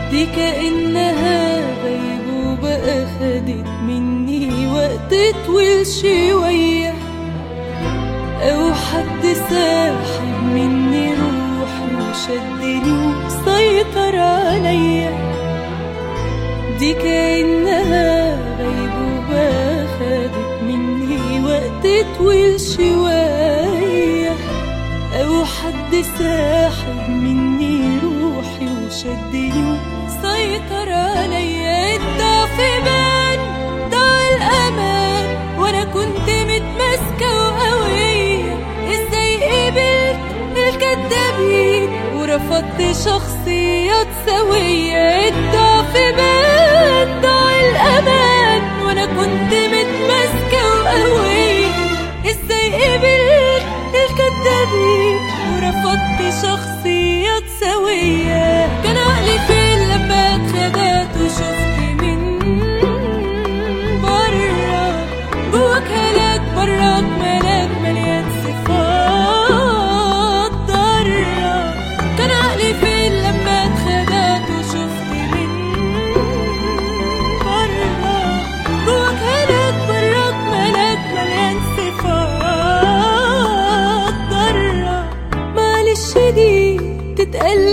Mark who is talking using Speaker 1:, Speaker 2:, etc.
Speaker 1: دي كأنها غيبوبة أخدت مني وقت طويل شوية، أو حد ساحب مني روحي وشدني وسيطر عليا. دي كأنها غيبوبة أخدت مني وقت طويل شوية، أو حد ساحب مني روحي وشدني وسيطر عليا. الضعف بان ضاع الأمان وأنا كنت متماسكة وقوية، إزاي قبلت الكدابين ورفضت شخصيات سوية. الضعف بان ضاع الأمان وأنا كنت متماسكة وقوية، إزاي قبلت الكدابين ورفضت شخصيات سوية. كان عقلي فين لما اتخدعت وشفت من برا، جواك هلاك براك ملاك مليان صفات ضارة. كان عقلي فين لما اتخدعت وشفت من برا، جواك هلاك براك ملاك مليان صفات ضارة. معلش دي تتقل